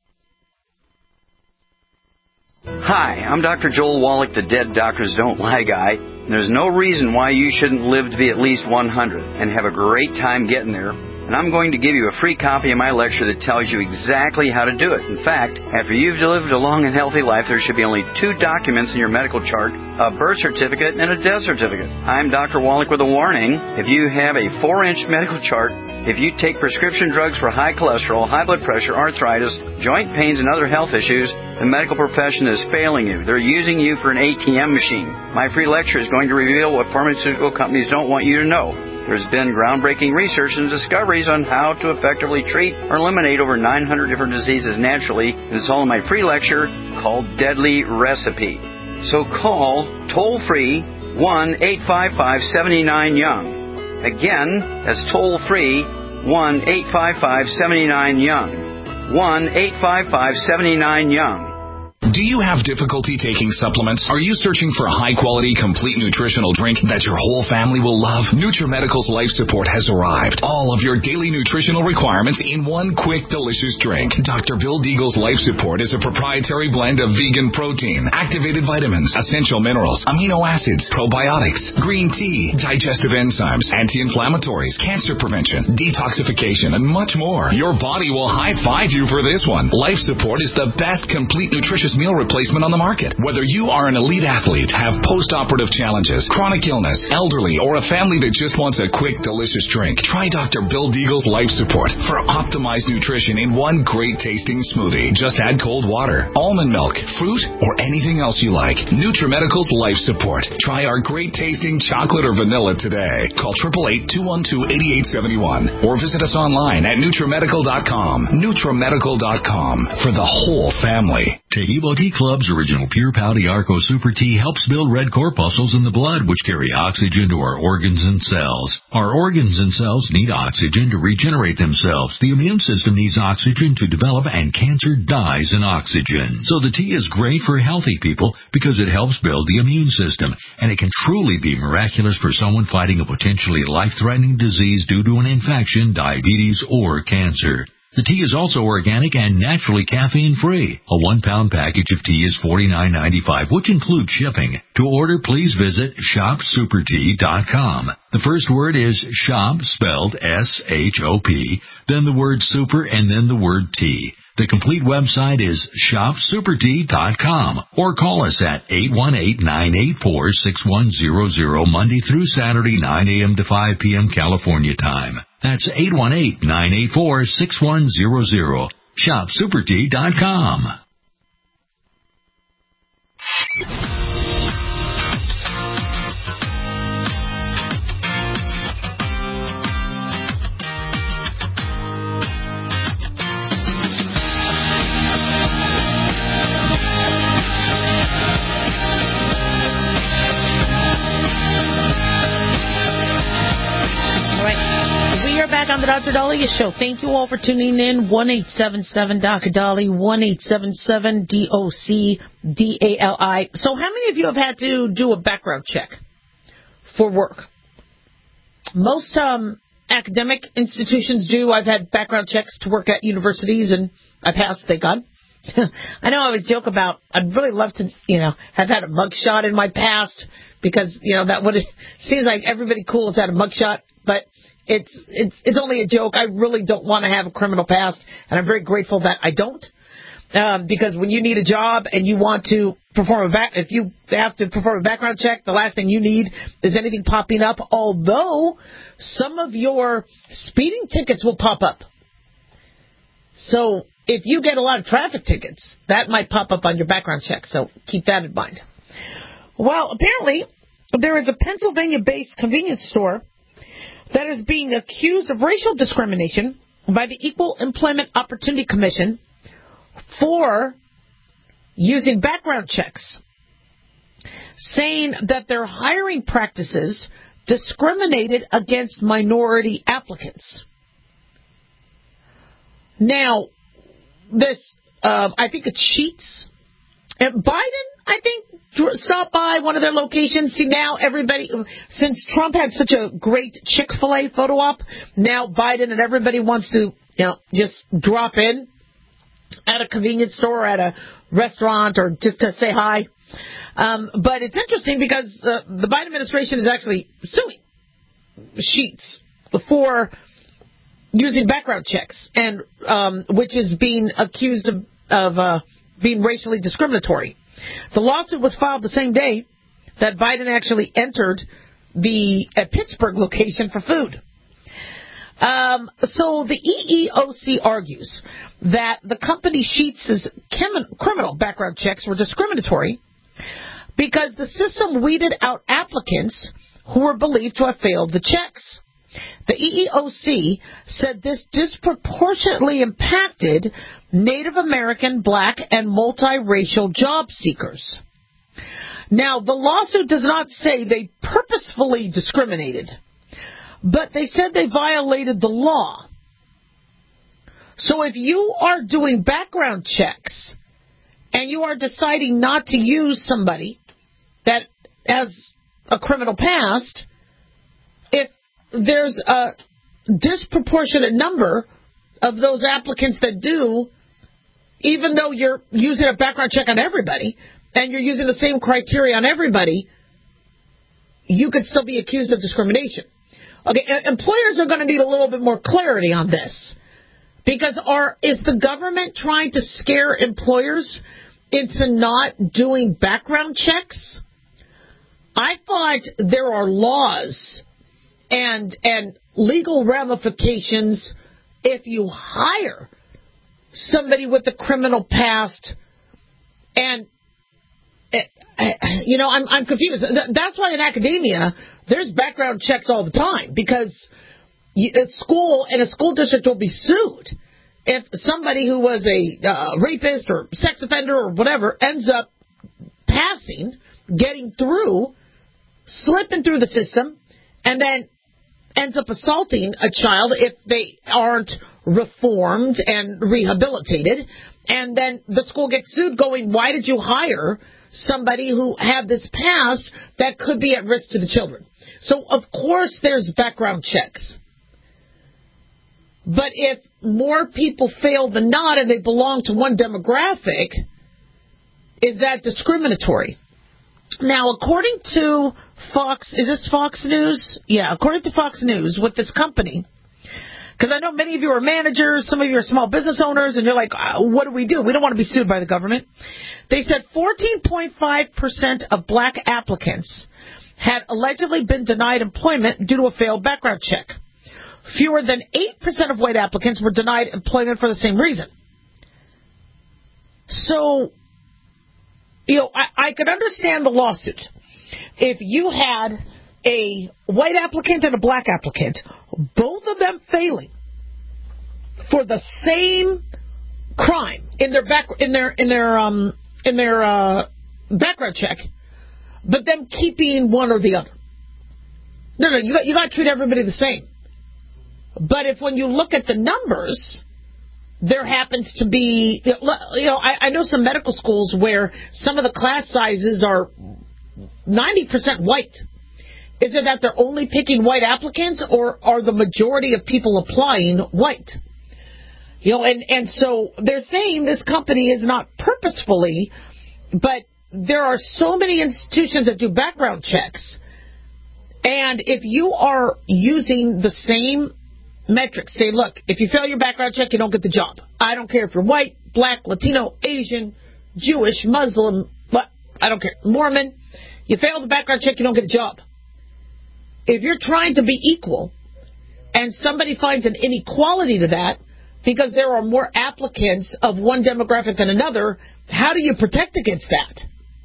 Hi, I'm Doctor Joel Wallach, the Dead Doctors Don't Lie guy. And there's no reason why you shouldn't live to be at least one hundred and have a great time getting there. And I'm going to give you a free copy of my lecture that tells you exactly how to do it. In fact, after you've lived a long and healthy life, there should be only two documents in your medical chart, a birth certificate and a death certificate. I'm Doctor Wallach with a warning. If you have a four-inch medical chart, if you take prescription drugs for high cholesterol, high blood pressure, arthritis, joint pains, and other health issues, the medical profession is failing you. They're using you for an A T M machine. My free lecture is going to reveal what pharmaceutical companies don't want you to know. There's been groundbreaking research and discoveries on how to effectively treat or eliminate over nine hundred different diseases naturally, and it's all in my free lecture called Deadly Recipe. So call toll-free one eight five five, seven nine, young. Again, that's toll-free one eight five five, seven nine, young. one eight five five, seven nine, young. Do you have difficulty taking supplements? Are you searching for a high-quality, complete nutritional drink that your whole family will love? NutriMedical's Life Support has arrived. All of your daily nutritional requirements in one quick, delicious drink. Doctor Bill Deagle's Life Support is a proprietary blend of vegan protein, activated vitamins, essential minerals, amino acids, probiotics, green tea, digestive enzymes, anti-inflammatories, cancer prevention, detoxification, and much more. Your body will high-five you for this one. Life Support is the best complete nutritious meal replacement on the market. Whether you are an elite athlete, have post-operative challenges, chronic illness, elderly, or a family that just wants a quick, delicious drink, try Doctor Bill Deagle's Life Support for optimized nutrition in one great-tasting smoothie. Just add cold water, almond milk, fruit, or anything else you like. NutriMedical's Life Support. Try our great-tasting chocolate or vanilla today. Call eight eight eight, two one two, eight eight seven one or visit us online at NutriMedical dot com. NutriMedical dot com for the whole family. Tahibo Tea Club's original Pure Pouty Arco Super Tea helps build red corpuscles in the blood, which carry oxygen to our organs and cells. Our organs and cells need oxygen to regenerate themselves. The immune system needs oxygen to develop, and cancer dies in oxygen. So the tea is great for healthy people because it helps build the immune system, and it can truly be miraculous for someone fighting a potentially life-threatening disease due to an infection, diabetes, or cancer. The tea is also organic and naturally caffeine-free. A one-pound package of tea is forty-nine ninety-five, which includes shipping. To order, please visit shop super tea dot com. The first word is shop, spelled S H O P, then the word super, and then the word tea. The complete website is shop super tea dot com, or call us at eight one eight, nine eight four, six one zero zero Monday through Saturday, nine a.m. to five p.m. California time. That's eight one eight, nine eight four, six one zero zero. shop super tea dot com. On the Doctor Dahlia Show. Thank you all for tuning in. one eight seven seven D O C D A L I, one eight seven seven D O C D A L I. So how many of you have had to do a background check for work? Most um, academic institutions do. I've had background checks to work at universities, and I passed, thank God. I know I always joke about, I'd really love to, you know, have had a mugshot in my past, because, you know, that would, seems like everybody cool has had a mugshot, but It's it's it's only a joke. I really don't want to have a criminal past, and I'm very grateful that I don't. Um, because when you need a job and you want to perform a back, if you have to perform a background check, the last thing you need is anything popping up, although some of your speeding tickets will pop up. So if you get a lot of traffic tickets, that might pop up on your background check, so keep that in mind. Well, apparently, there is a Pennsylvania-based convenience store that is being accused of racial discrimination by the Equal Employment Opportunity Commission for using background checks, saying that their hiring practices discriminated against minority applicants. Now, this, uh, I think it's Sheetz. And Biden, I think, stopped by one of their locations. See, now everybody, since Trump had such a great Chick-fil-A photo op, now Biden and everybody wants to, you know, just drop in at a convenience store or at a restaurant or just to say hi. Um, but it's interesting because uh, the Biden administration is actually suing Sheetz for using background checks, and um, which is being accused of, of uh, being racially discriminatory. The lawsuit was filed the same day that Biden actually entered the uh, Pittsburgh location for food. Um, so the E E O C argues that the company Sheetz' criminal background checks were discriminatory because the system weeded out applicants who were believed to have failed the checks. The E E O C said this disproportionately impacted Native American, Black, and multiracial job seekers. Now, the lawsuit does not say they purposefully discriminated, but they said they violated the law. So if you are doing background checks and you are deciding not to use somebody that has a criminal past, if there's a disproportionate number of those applicants that do, even though you're using a background check on everybody and you're using the same criteria on everybody, you could still be accused of discrimination. Okay, employers are going to need a little bit more clarity on this, because are is the government trying to scare employers into not doing background checks? I thought there are laws and and legal ramifications if you hire somebody with a criminal past. And you know, I'm I'm confused. That's why in academia there's background checks all the time, because at school and a school district will be sued if somebody who was a uh, rapist or sex offender or whatever ends up passing, getting through, slipping through the system, and then ends up assaulting a child if they aren't reformed and rehabilitated. And then the school gets sued going, why did you hire somebody who had this past that could be at risk to the children? So, of course, there's background checks. But if more people fail than not and they belong to one demographic, is that discriminatory? Now, according to Fox, is this Fox News? Yeah, according to Fox News, with this company, because I know many of you are managers, some of you are small business owners, and you're like, what do we do? We don't want to be sued by the government. They said fourteen point five percent of black applicants had allegedly been denied employment due to a failed background check. Fewer than eight percent of white applicants were denied employment for the same reason. So, you know, I, I could understand the lawsuit. If you had a white applicant and a black applicant, both of them failing for the same crime in their back in their in their um in their uh, background check, but them keeping one or the other. No, no, you got you got to treat everybody the same. But if when you look at the numbers, there happens to be, you know, I, I know some medical schools where some of the class sizes are ninety percent white. Is it that they're only picking white applicants, or are the majority of people applying white? You know, and, and so they're saying this company is not purposefully, but there are so many institutions that do background checks. And if you are using the same metrics, say, look, if you fail your background check, you don't get the job. I don't care if you're white, black, Latino, Asian, Jewish, Muslim, I don't care. Mormon, you fail the background check, you don't get a job. If you're trying to be equal and somebody finds an inequality to that because there are more applicants of one demographic than another, how do you protect against that?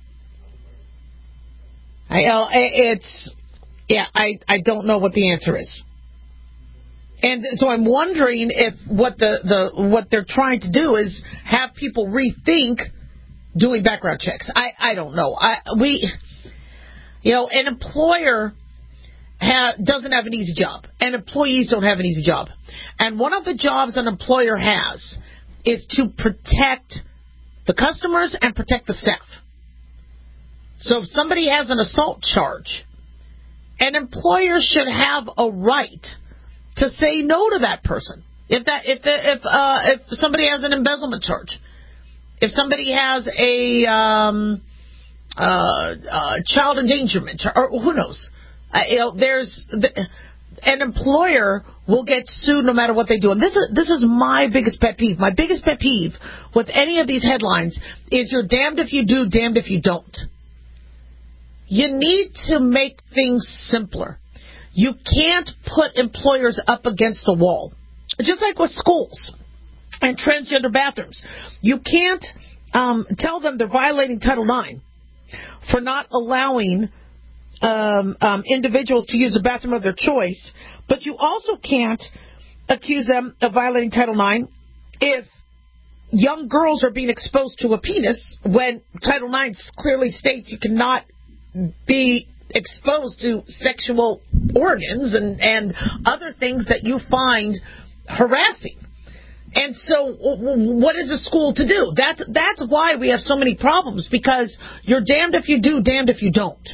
I, uh, it's, yeah, I, I don't know what the answer is. And so I'm wondering if what the, the what they're trying to do is have people rethink doing background checks. I, I don't know. I we, you know, an employer ha, doesn't have an easy job, and employees don't have an easy job. And one of the jobs an employer has is to protect the customers and protect the staff. So if somebody has an assault charge, an employer should have a right to say no to that person. If that, if the, if uh, if somebody has an embezzlement charge, if somebody has a um, uh, uh, child endangerment, charge, or who knows, uh, you know, there's the, an employer will get sued no matter what they do. And this is this is my biggest pet peeve. My biggest pet peeve with any of these headlines is you're damned if you do, damned if you don't. You need to make things simpler. You can't put employers up against a wall. Just like with schools and transgender bathrooms. You can't um, tell them they're violating Title nine for not allowing um, um, individuals to use a bathroom of their choice, but you also can't accuse them of violating Title nine if young girls are being exposed to a penis when Title nine clearly states you cannot be exposed to sexual organs and, and other things that you find harassing. And so what is a school to do? That's, that's why we have so many problems, because you're damned if you do, damned if you don't.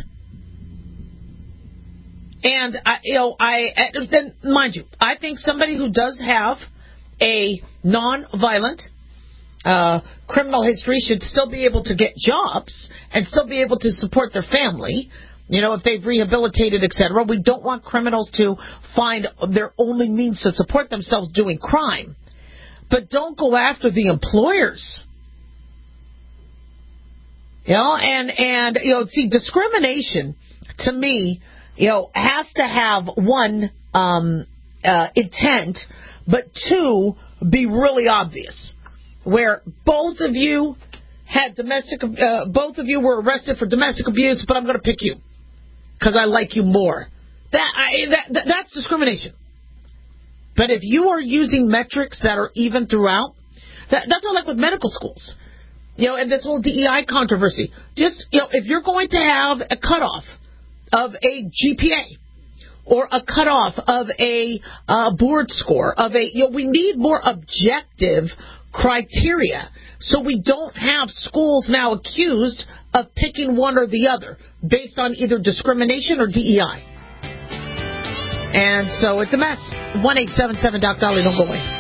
And, I, you know, I, then mind you, I think somebody who does have a non-violent uh, criminal history should still be able to get jobs and still be able to support their family. You know, if they've rehabilitated, et cetera. We don't want criminals to find their only means to support themselves doing crime. But don't go after the employers. You know, and, and, you know, see, discrimination, to me, you know, has to have, one, um, uh, intent, but two, be really obvious. Where both of you had domestic, uh, both of you were arrested for domestic abuse, but I'm going to pick you because I like you more. That, I, that, that that's discrimination. But if you are using metrics that are even throughout, that, that's not like with medical schools. You know, and this whole D E I controversy. Just, you know, if you're going to have a cutoff of a G P A or a cutoff of a uh, board score, of a, you know, we need more objective criteria so we don't have schools now accused of picking one or the other based on either discrimination or D E I. And so it's a mess. one eight seven seven Doc Dolly, don't go away.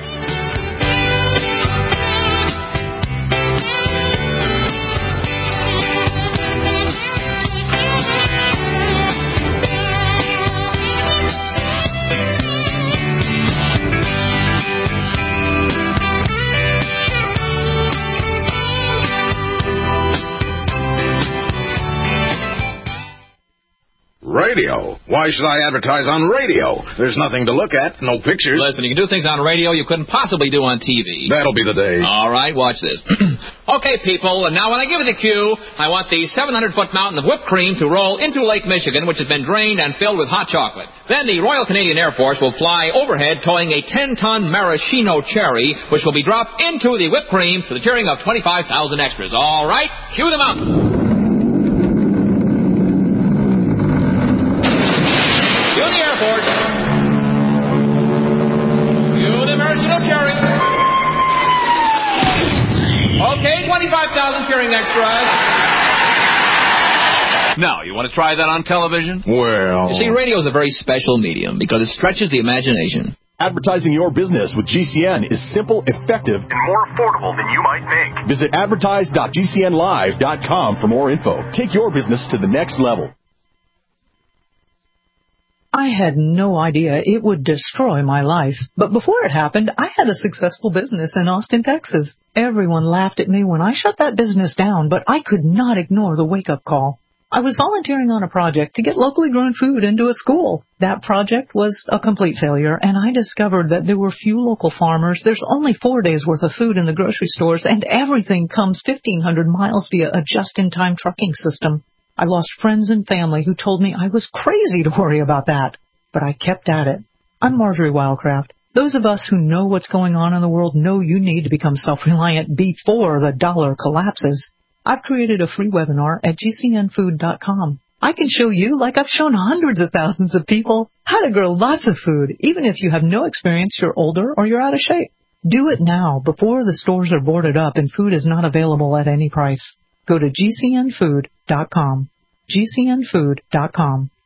Radio? Why should I advertise on radio? There's nothing to look at, no pictures. Listen, you can do things on radio you couldn't possibly do on T V. That'll be the day. All right, watch this. Okay, people, and now when I give you the cue, I want the seven hundred foot mountain of whipped cream to roll into Lake Michigan, which has been drained and filled with hot chocolate. Then the Royal Canadian Air Force will fly overhead towing a ten ton maraschino cherry, which will be dropped into the whipped cream to the cheering of twenty-five thousand extras. All right, cue the mountain. Okay, twenty-five thousand cheering extras. Now, you want to try that on television? Well... You see, radio is a very special medium because it stretches the imagination. Advertising your business with G C N is simple, effective, and more affordable than you might think. Visit advertise dot g c n live dot com for more info. Take your business to the next level. I had no idea it would destroy my life. But before it happened, I had a successful business in Austin, Texas. Everyone laughed at me when I shut that business down, but I could not ignore the wake-up call. I was volunteering on a project to get locally grown food into a school. That project was a complete failure, and I discovered that there were few local farmers. There's only four days' worth of food in the grocery stores, and everything comes fifteen hundred miles via a just-in-time trucking system. I lost friends and family who told me I was crazy to worry about that, but I kept at it. I'm Marjorie Wildcraft. Those of us who know what's going on in the world know you need to become self-reliant before the dollar collapses. I've created a free webinar at G C N food dot com. I can show you, like I've shown hundreds of thousands of people, how to grow lots of food, even if you have no experience, you're older, or you're out of shape. Do it now, before the stores are boarded up and food is not available at any price. Go to G C N food dot com. G C N food dot com.